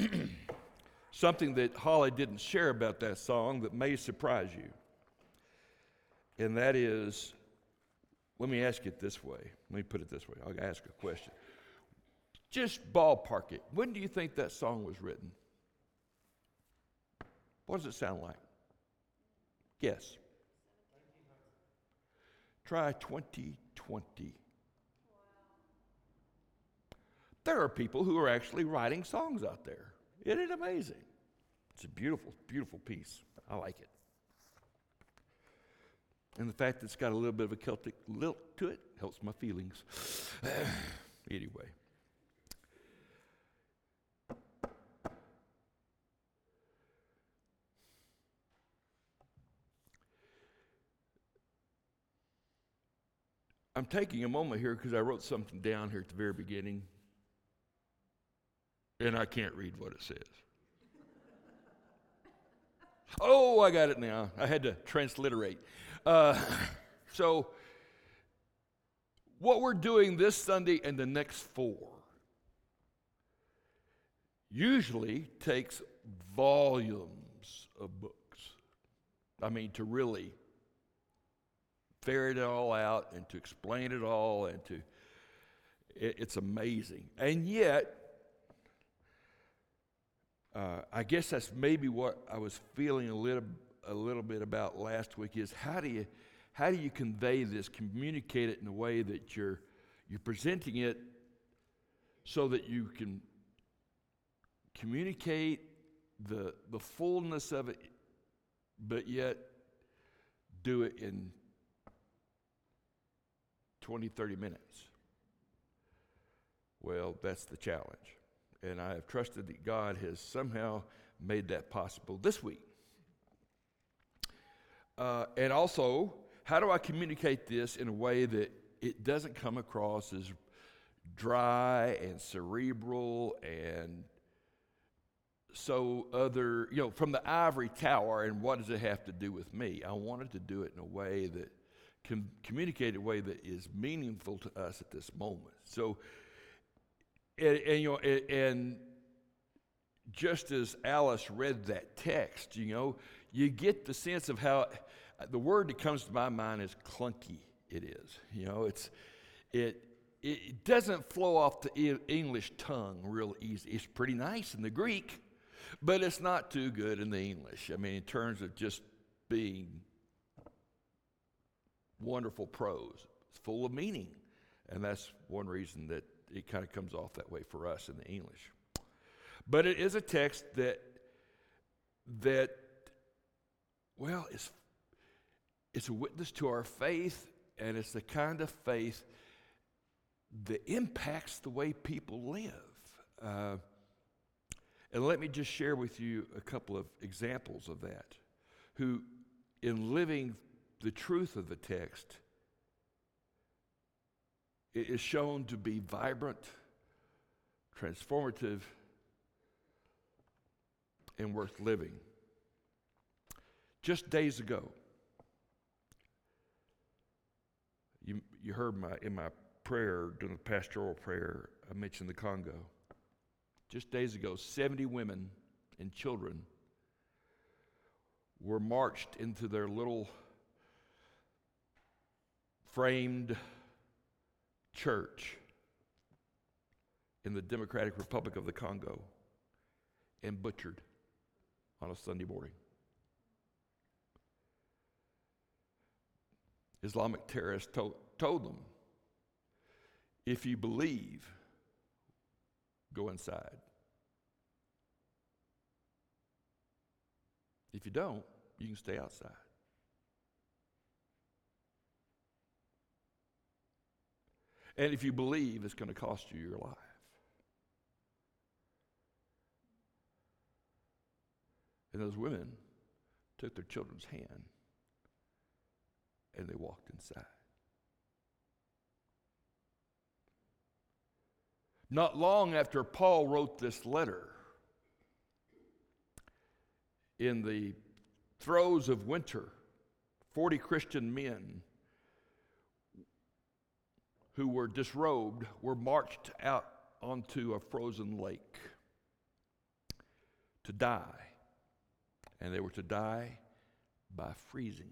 something that Holly didn't share about that song that may surprise you. And that is, let me ask it this way. Let me put it this way. I'll ask a question. Just ballpark it. When do you think that song was written? What does it sound like? Guess. Try 2020. There are people who are actually writing songs out there. Isn't it amazing? It's a beautiful, beautiful piece. I like it. And the fact that it's got a little bit of a Celtic lilt to it helps my feelings. Anyway. I'm taking a moment here because I wrote something down here at the very beginning, and I can't read what it says. Oh, I got it now. I had to transliterate. So, what we're doing this Sunday and the next 4 usually takes volumes of books. I mean, to really ferret it all out and to explain it all and to, it's amazing. And yet, I guess that's maybe what I was feeling a little bit about last week is how do you convey this, communicate it in a way that you're presenting it so that you can communicate the fullness of it, but yet do it in 20, 30 minutes. Well, that's the challenge. And I have trusted that God has somehow made that possible this week. And also, how do I communicate this in a way that it doesn't come across as dry and cerebral and so other, from the ivory tower, and what does it have to do with me? I wanted to do it in a way that can communicate in a way that is meaningful to us at this moment. So, and just as Alice read that text, you get the sense of how the word that comes to my mind is clunky. It is, it doesn't flow off the English tongue real easy. It's pretty nice in the Greek, but it's not too good in the English. I mean, in terms of just being wonderful prose, it's full of meaning, and that's one reason that it kind of comes off that way for us in the English. But it is a text that it's a witness to our faith, and it's the kind of faith that impacts the way people live. And let me just share with you a couple of examples of that, who, in living the truth of the text, it is shown to be vibrant, transformative, and worth living. Just days ago, you heard in my prayer, during the pastoral prayer, I mentioned the Congo. Just days ago, 70 women and children were marched into their little framed church in the Democratic Republic of the Congo and butchered on a Sunday morning. Islamic terrorists told them, if you believe, go inside. If you don't, you can stay outside. And if you believe, it's going to cost you your life. And those women took their children's hand and they walked inside. Not long after Paul wrote this letter, in the throes of winter, 40 Christian men who were disrobed were marched out onto a frozen lake. to die. And they were to die by freezing.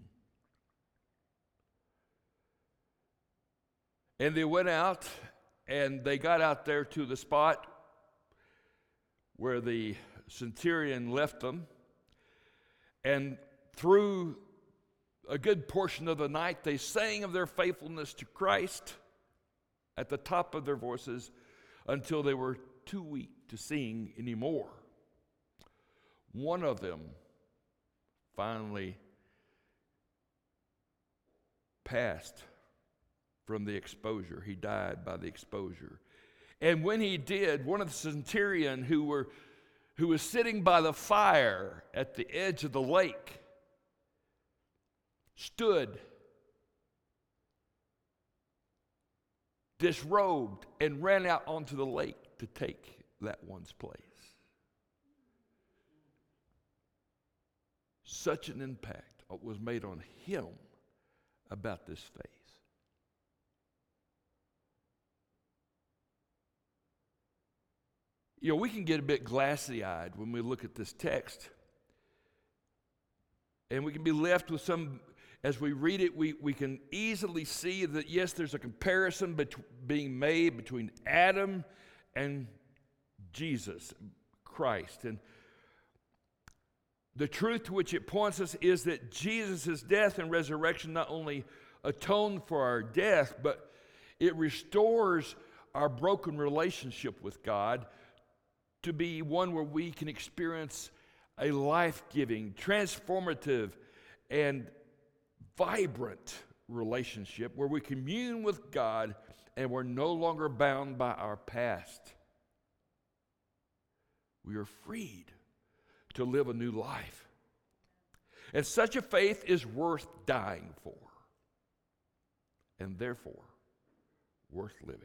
And they went out, and they got out there to the spot where the centurion left them. And through a good portion of the night, they sang of their faithfulness to Christ at the top of their voices until they were too weak to sing anymore. One of them finally passed from the exposure. He died by the exposure. And when he did, one of the centurion who was sitting by the fire at the edge of the lake stood disrobed and ran out onto the lake to take that one's place. Such an impact was made on him about this faith. You know, we can get a bit glassy-eyed when we look at this text. And we can be left with some, as we read it, we can easily see that, yes, there's a comparison being made between Adam and Jesus, Christ. And the truth to which it points us is that Jesus' death and resurrection not only atone for our death, but it restores our broken relationship with God to be one where we can experience a life-giving, transformative, and vibrant relationship where we commune with God and we're no longer bound by our past. We are freed to live a new life. And such a faith is worth dying for, and therefore worth living.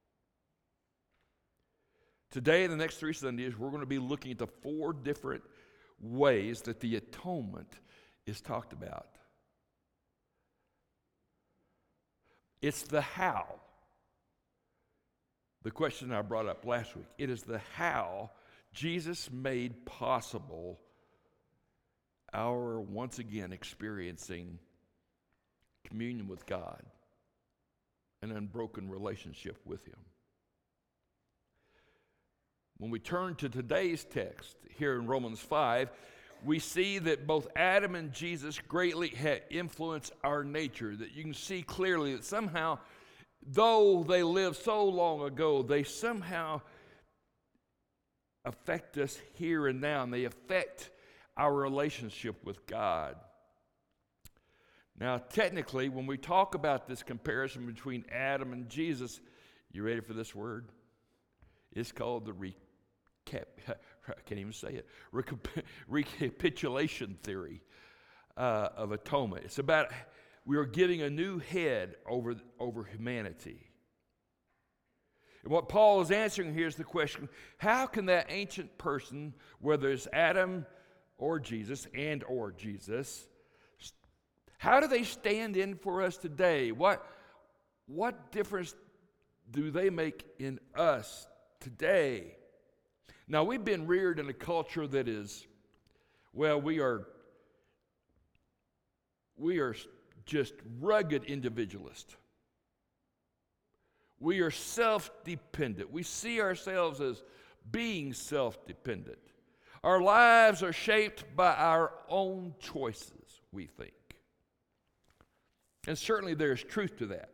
Today, in the next 3 Sundays, we're going to be looking at the 4 different ways that the atonement is talked about. It's the how. The question I brought up last week. It is the how Jesus made possible our once again experiencing communion with God, an unbroken relationship with Him. When we turn to today's text here in Romans 5, we see that both Adam and Jesus greatly influenced our nature. That you can see clearly that somehow, though they lived so long ago, they somehow affect us here and now, and they affect our relationship with God. Now, technically, when we talk about this comparison between Adam and Jesus, you ready for this word? It's called the I can't even say it. Recapitulation theory of atonement. It's about we are giving a new head over humanity. And what Paul is answering here is the question, how can that ancient person, whether it's Adam or Jesus or Jesus, how do they stand in for us today? What difference do they make in us today? Now, we've been reared in a culture that is, well, we are just rugged individualists. We are self-dependent. We see ourselves as being self-dependent. Our lives are shaped by our own choices, we think. And certainly there's truth to that.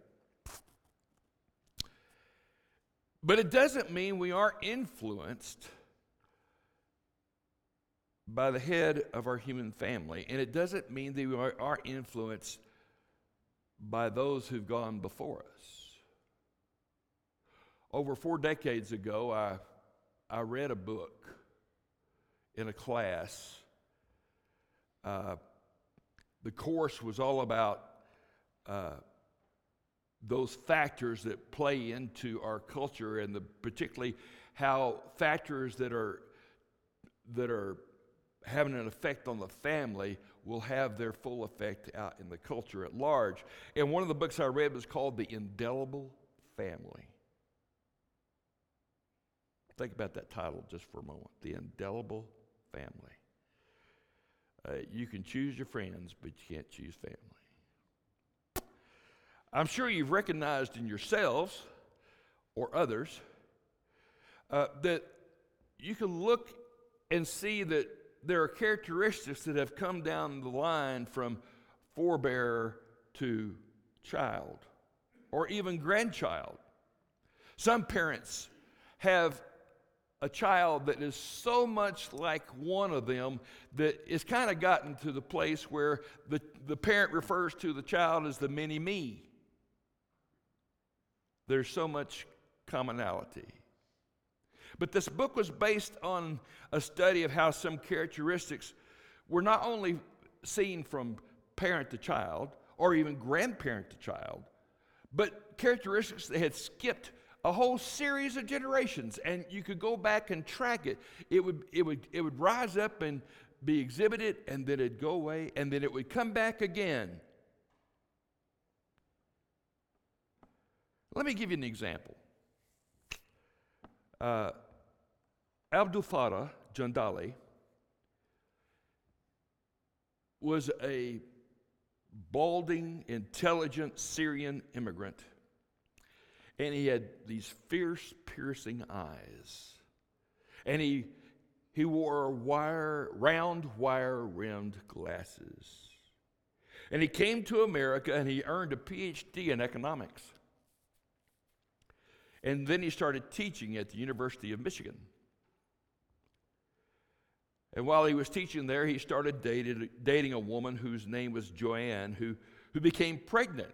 But it doesn't mean we aren't influenced by the head of our human family. And it doesn't mean that we are influenced by those who've gone before us. Over 4 decades ago, I read a book in a class. The course was all about those factors that play into our culture, and particularly how factors that are having an effect on the family will have their full effect out in the culture at large. And one of the books I read was called The Indelible Family. Think about that title just for a moment. The Indelible family. You can choose your friends, but you can't choose family. I'm sure you've recognized in yourselves or others that you can look and see that there are characteristics that have come down the line from forebearer to child or even grandchild. Some parents have a child that is so much like one of them that it's kind of gotten to the place where the parent refers to the child as the mini-me. There's so much commonality. But this book was based on a study of how some characteristics were not only seen from parent to child or even grandparent to child, but characteristics that had skipped a whole series of generations, and you could go back and track it. It would rise up and be exhibited, and then it'd go away, and then it would come back again. Let me give you an example. Abdul Fattah Jandali was a balding, intelligent Syrian immigrant. And he had these fierce, piercing eyes. And he wore round wire-rimmed glasses. And he came to America and he earned a PhD in economics. And then he started teaching at the University of Michigan. And while he was teaching there, he started dating a woman whose name was Joanne, who became pregnant.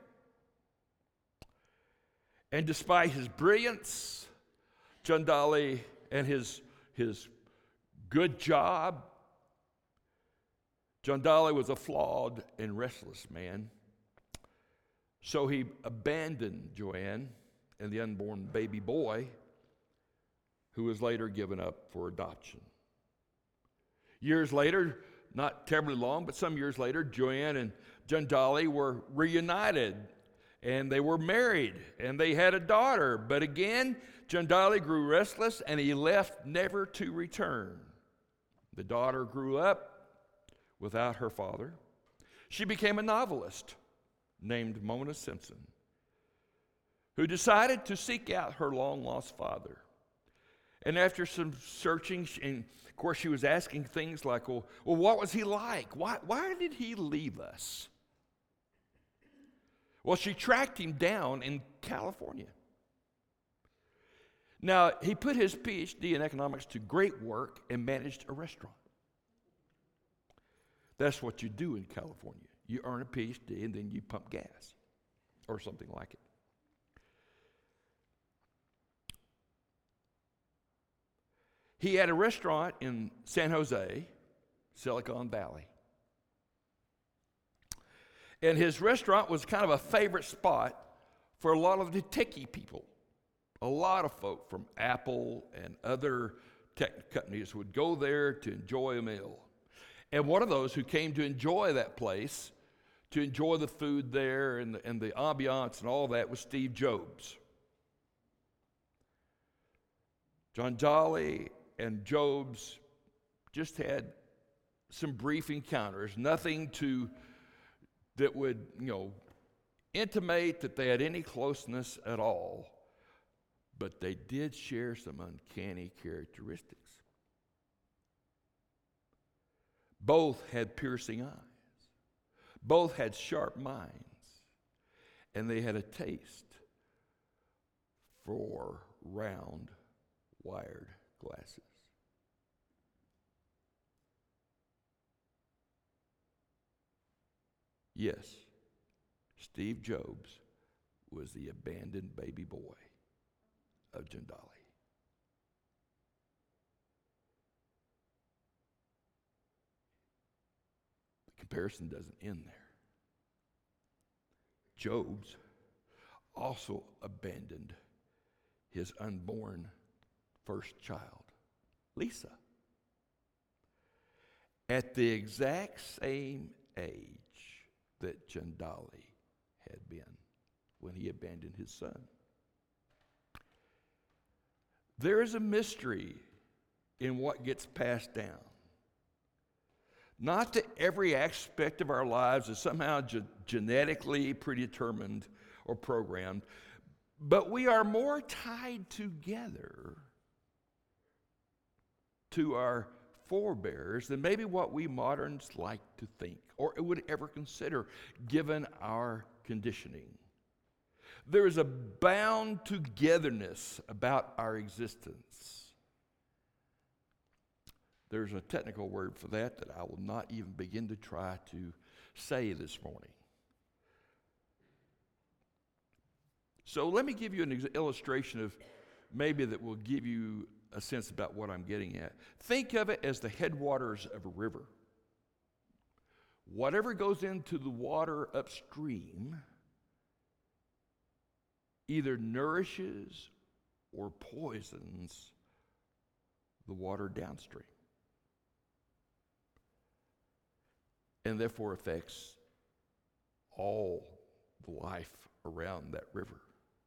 And despite his brilliance, Jandali, and his good job, Jandali was a flawed and restless man. So he abandoned Joanne and the unborn baby boy, who was later given up for adoption. Years later, not terribly long, but some years later, Joanne and Jandali were reunited. And they were married, and they had a daughter. But again, Jandali grew restless, and he left never to return. The daughter grew up without her father. She became a novelist named Mona Simpson, who decided to seek out her long-lost father. And after some searching, and of course she was asking things like, well, what was he like? Why did he leave us? Well, she tracked him down in California. Now, he put his PhD in economics to great work and managed a restaurant. That's what you do in California. You earn a PhD and then you pump gas or something like it. He had a restaurant in San Jose, Silicon Valley. And his restaurant was kind of a favorite spot for a lot of the techie people. A lot of folk from Apple and other tech companies would go there to enjoy a meal. And one of those who came to enjoy that place, to enjoy the food there and the ambiance and all that, was Steve Jobs. Jandali and Jobs just had some brief encounters, nothing that would, intimate that they had any closeness at all. But they did share some uncanny characteristics. Both had piercing eyes. Both had sharp minds. And they had a taste for round, wired glasses. Yes, Steve Jobs was the abandoned baby boy of Jandali. The comparison doesn't end there. Jobs also abandoned his unborn first child, Lisa, at the exact same age that Jandali had been when he abandoned his son. There is a mystery in what gets passed down. Not that every aspect of our lives is somehow genetically predetermined or programmed, but we are more tied together to our forebears than maybe what we moderns like to think or would ever consider given our conditioning. There is a bound togetherness about our existence. There's a technical word for that I will not even begin to try to say this morning. So let me give you an illustration of maybe that will give you a sense about what I'm getting at. Think of it as the headwaters of a river. Whatever goes into the water upstream either nourishes or poisons the water downstream, and therefore affects all the life around that river.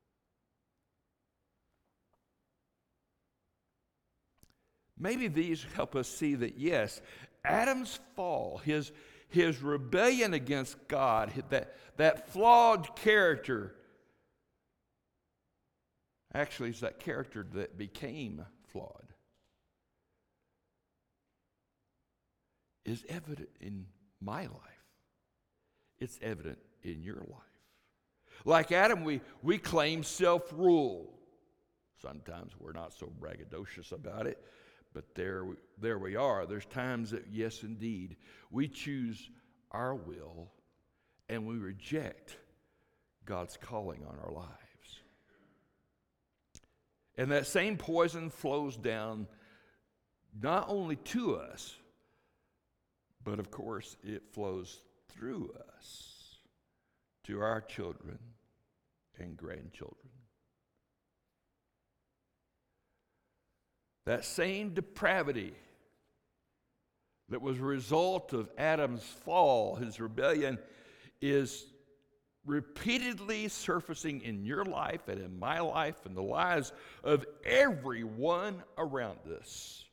Maybe these help us see that, yes, Adam's fall, his rebellion against God, that flawed character, actually is that character that became flawed, is evident in my life. It's evident in your life. Like Adam, we claim self-rule. Sometimes we're not so braggadocious about it, but there we are. There's times that, yes, indeed, we choose our will and we reject God's calling on our lives. And that same poison flows down not only to us, but of course it flows through us to our children and grandchildren. That same depravity that was a result of Adam's fall, his rebellion, is repeatedly surfacing in your life and in my life and the lives of everyone around us.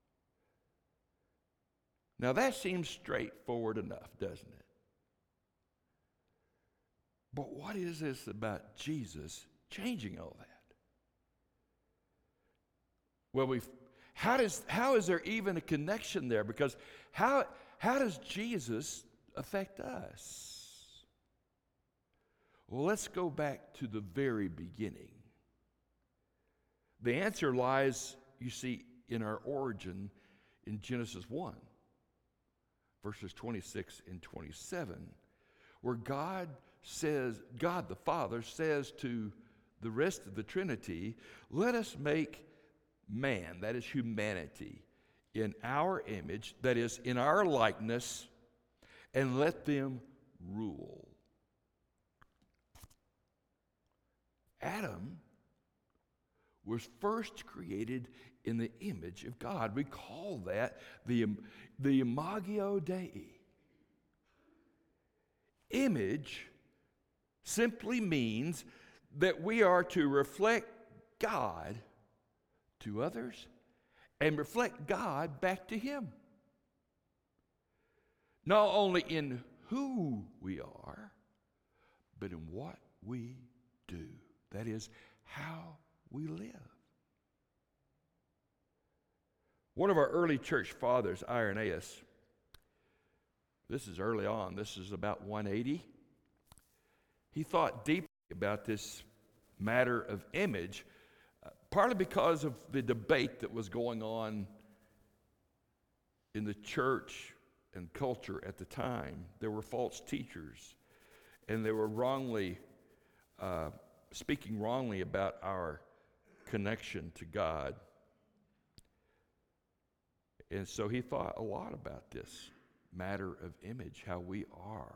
Now that seems straightforward enough, doesn't it? But what is this about Jesus changing all that? Well, how is there even a connection there? Because how does Jesus affect us? Well, let's go back to the very beginning. The answer lies, you see, in our origin in Genesis 1, verses 26 and 27, where God the Father says to the rest of the Trinity, let us make man, that is humanity, in our image, that is in our likeness, and let them rule. Adam was first created in the image of God. We call that the Imago Dei. Image simply means that we are to reflect God to others and reflect God back to Him. Not only in who we are, but in what we do. That is, how we live. One of our early church fathers, Irenaeus, this is early on, this is about 180. He thought deeply about this matter of image, partly because of the debate that was going on in the church and culture at the time. There were false teachers, and they were speaking wrongly about our connection to God. And so he thought a lot about this matter of image, how we are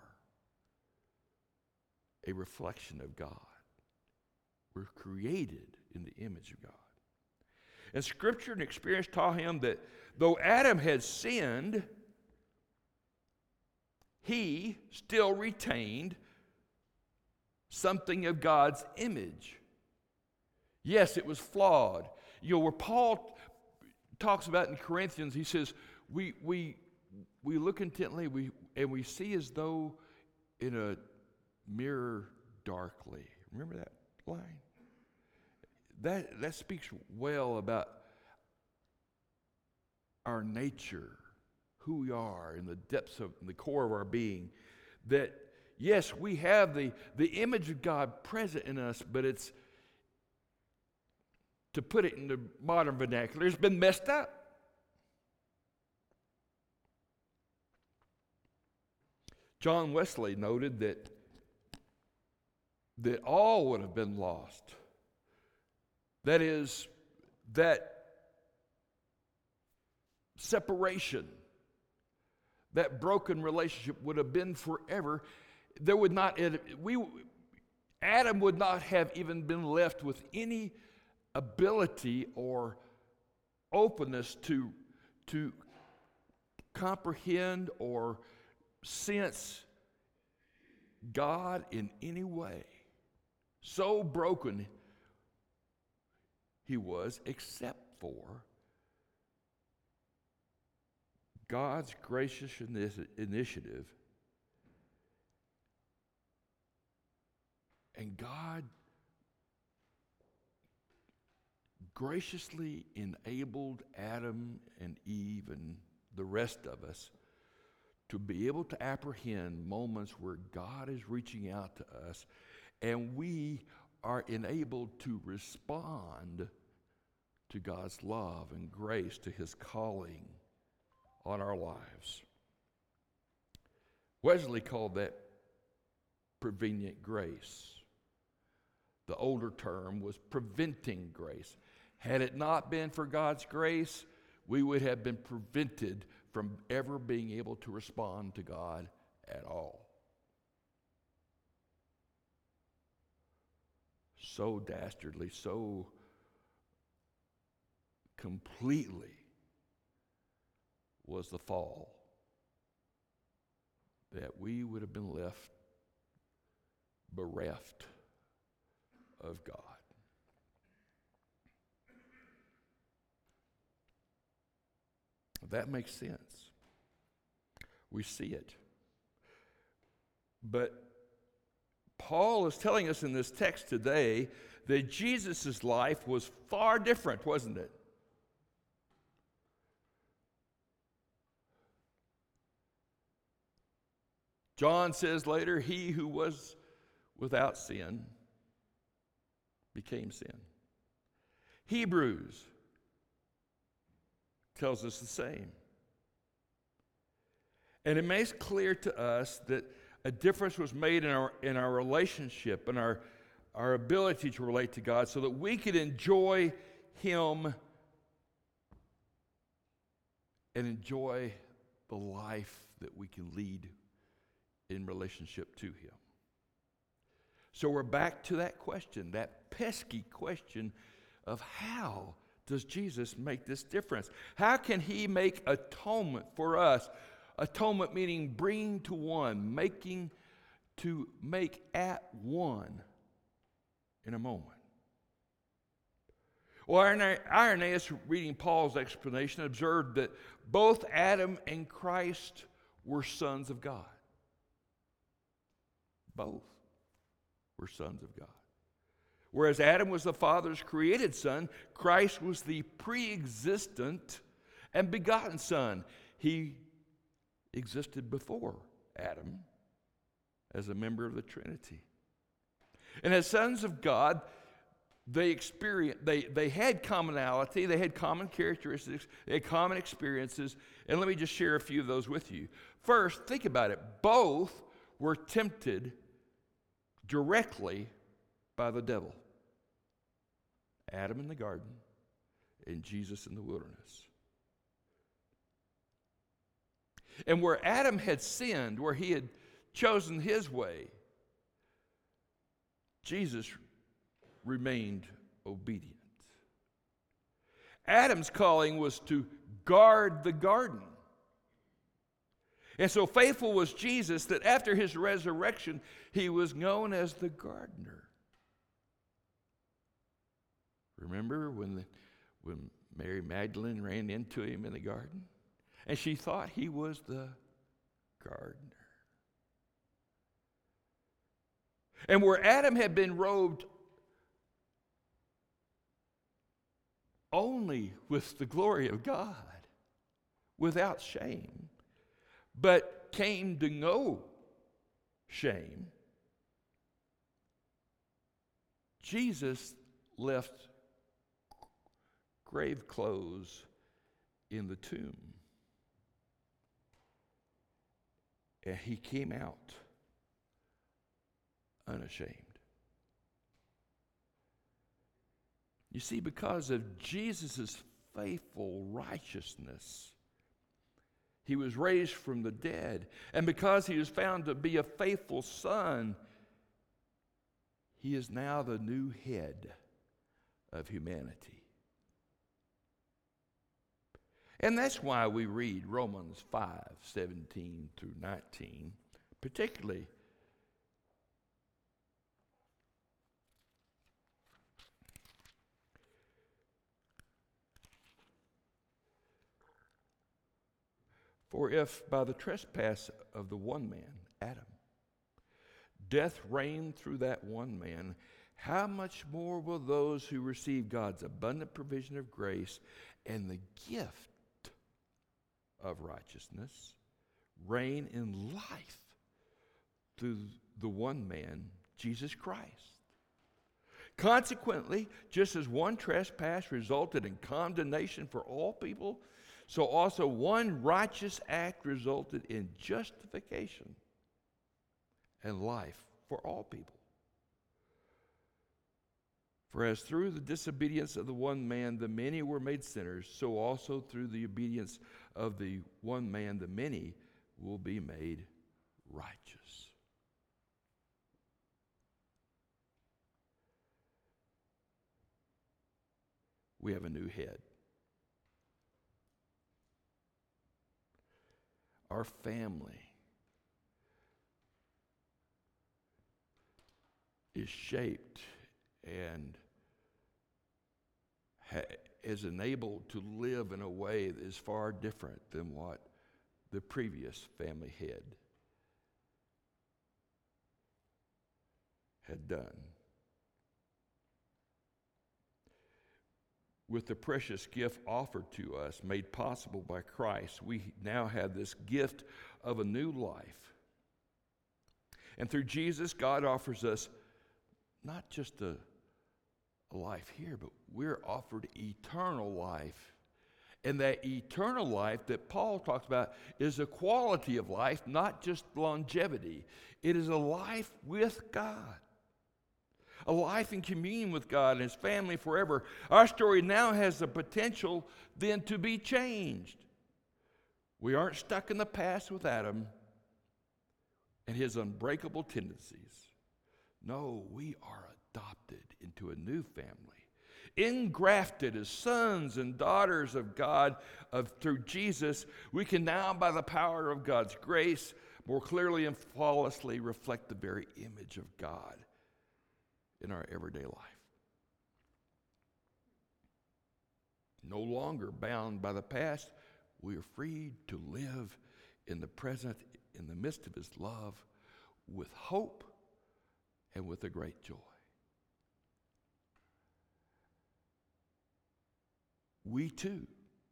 a reflection of God. We're created in the image of God. And Scripture and experience taught him that though Adam had sinned, he still retained something of God's image. Yes, it was flawed. Where Paul talks about in Corinthians, he says, we we look intently, and we see as though in a mirror darkly. Remember that line? That speaks well about our nature, who we are in the depths of the core of our being. That yes, we have the image of God present in us, but it's, to put it in the modern vernacular, it's been messed up. John Wesley noted that all would have been lost. That is, that separation, that broken relationship would have been forever. There would not, Adam would not have even been left with any ability or openness to comprehend or sense God in any way. So broken he was, except for God's gracious initiative. And God graciously enabled Adam and Eve and the rest of us to be able to apprehend moments where God is reaching out to us, and we are enabled to respond to God's love and grace, to His calling on our lives. Wesley called that prevenient grace. The older term was preventing grace. Had it not been for God's grace, we would have been prevented from ever being able to respond to God at all. So dastardly, so completely was the fall that we would have been left bereft of God. That makes sense. We see it. But Paul is telling us in this text today that Jesus' life was far different, wasn't it? John says later, he who was without sin became sin. Hebrews tells us the same. And it makes clear to us that a difference was made in our relationship and our ability to relate to God so that we could enjoy Him and enjoy the life that we can lead in relationship to Him. So we're back to that question, that pesky question of how does Jesus make this difference? How can He make atonement for us? Atonement meaning bringing to one, to make at one in a moment. Well, Irenaeus, reading Paul's explanation, observed that both Adam and Christ were sons of God. Both were sons of God. Whereas Adam was the Father's created son, Christ was the pre-existent and begotten Son. He existed before Adam as a member of the Trinity. And as sons of God, they had commonality, they had common characteristics, they had common experiences, and let me just share a few of those with you. First, think about it. Both were tempted directly by the devil. Adam in the garden and Jesus in the wilderness. And where Adam had sinned, where he had chosen his way, Jesus remained obedient. Adam's calling was to guard the garden. And so faithful was Jesus that after his resurrection, he was known as the gardener. Remember when Mary Magdalene ran into him in the garden? And she thought he was the gardener. And where Adam had been robed only with the glory of God, without shame, but came to know shame, Jesus left grave clothes in the tomb. And he came out unashamed. You see, because of Jesus' faithful righteousness, he was raised from the dead. And because he was found to be a faithful son, he is now the new head of humanity. And that's why we read Romans 5:17 through 19, particularly for if by the trespass of the one man, Adam, death reigned through that one man, how much more will those who receive God's abundant provision of grace and the gift of righteousness reign in life through the one man, Jesus Christ? Consequently, just as one trespass resulted in condemnation for all people, so also one righteous act resulted in justification and life for all people. For as through the disobedience of the one man the many were made sinners, so also through the obedience of the one man the many will be made righteous. We have a new head. Our family is shaped and is enabled to live in a way that is far different than what the previous family head had done. With the precious gift offered to us, made possible by Christ, we now have this gift of a new life. And through Jesus, God offers us not just a life here, but we're offered eternal life. And that eternal life that Paul talks about is a quality of life, not just longevity. It is a life with God. A life in communion with God and His family forever. Our story now has the potential then to be changed. We aren't stuck in the past with Adam and his unbreakable tendencies. No, we are adopted into a new family, engrafted as sons and daughters of God through Jesus. We can now, by the power of God's grace, more clearly and flawlessly reflect the very image of God in our everyday life. No longer bound by the past, we are freed to live in the present, in the midst of His love, with hope and with a great joy. We too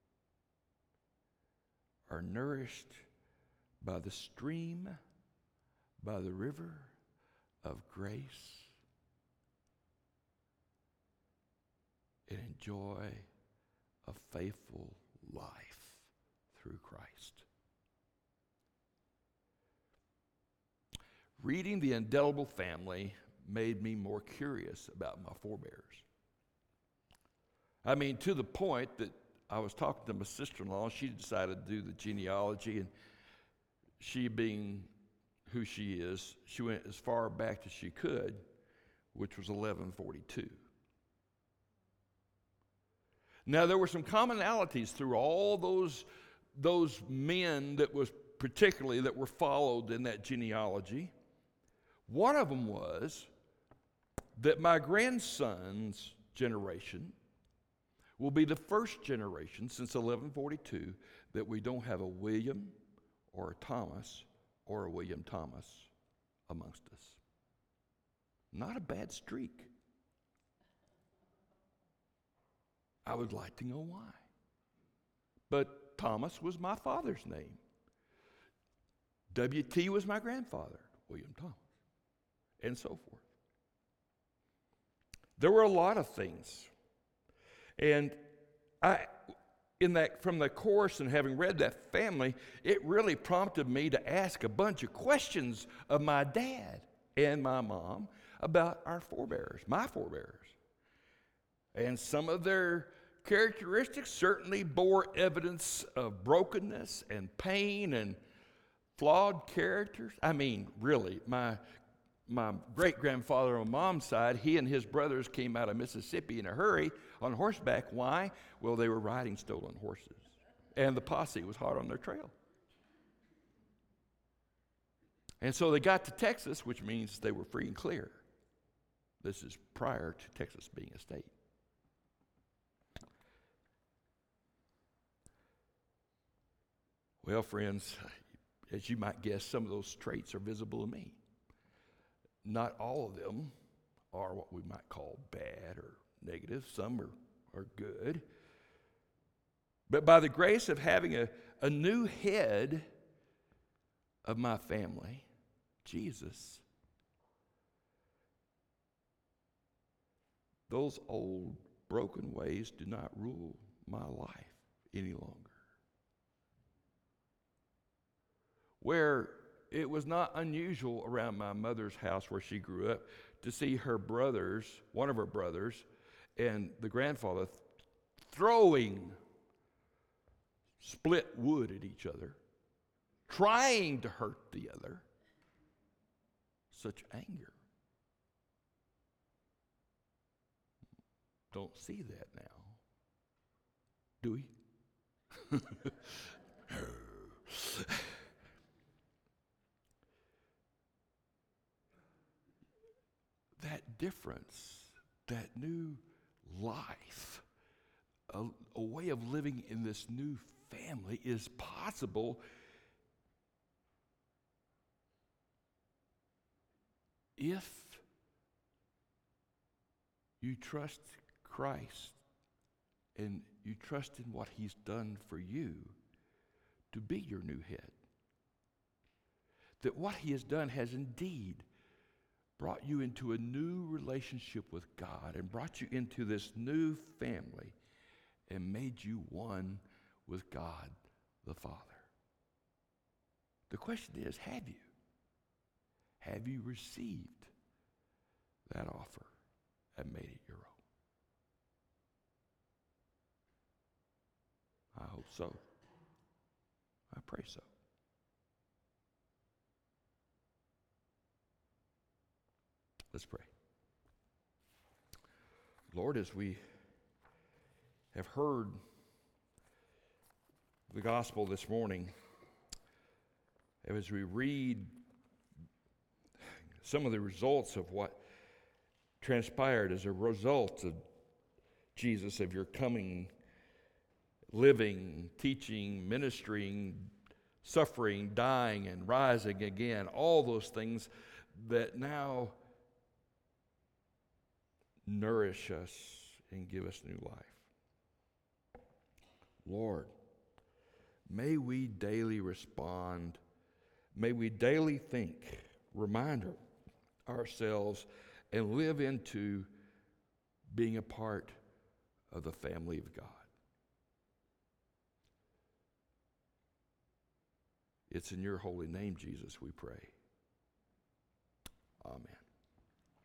are nourished by the stream, by the river of grace, and enjoy a faithful life through Christ. Reading the Indelible Family made me more curious about my forebears. I mean, to the point that I was talking to my sister-in-law, she decided to do the genealogy, and she being who she is, she went as far back as she could, which was 1142. Now, there were some commonalities through all those men that was particularly that were followed in that genealogy. One of them was that my grandson's generation will be the first generation since 1142 that we don't have a William or a Thomas or a William Thomas amongst us. Not a bad streak. I would like to know why. But Thomas was my father's name. W.T. was my grandfather, William Thomas, and so forth. There were a lot of things. And from the course and having read that family, it really prompted me to ask a bunch of questions of my dad and my mom about our forebears, my forebears. And some of their characteristics certainly bore evidence of brokenness and pain and flawed characters. I mean, really, my great-grandfather on mom's side, he and his brothers came out of Mississippi in a hurry on horseback. Why? Well, they were riding stolen horses, and the posse was hot on their trail. And so they got to Texas, which means they were free and clear. This is prior to Texas being a state. Well, friends, as you might guess, some of those traits are visible in me. Not all of them are what we might call bad or negative. Some are good. But by the grace of having a new head of my family, Jesus, those old broken ways do not rule my life any longer. Where it was not unusual around my mother's house where she grew up to see her brothers, one of her brothers, and the grandfather throwing split wood at each other, trying to hurt the other. Such anger. Don't see that now, do we? That difference, that new life, a way of living in this new family is possible if you trust Christ and you trust in what He's done for you to be your new head. That what He has done has indeed brought you into a new relationship with God and brought you into this new family and made you one with God the Father. The question is, have you? Have you received that offer and made it your own? I hope so. I pray so. Let's pray. Lord, as we have heard the gospel this morning, as we read some of the results of what transpired as a result of Jesus, of your coming, living, teaching, ministering, suffering, dying, and rising again, all those things that now nourish us and give us new life. Lord, may we daily respond, may we daily think, remind ourselves, and live into being a part of the family of God. It's in your holy name, Jesus, we pray. Amen.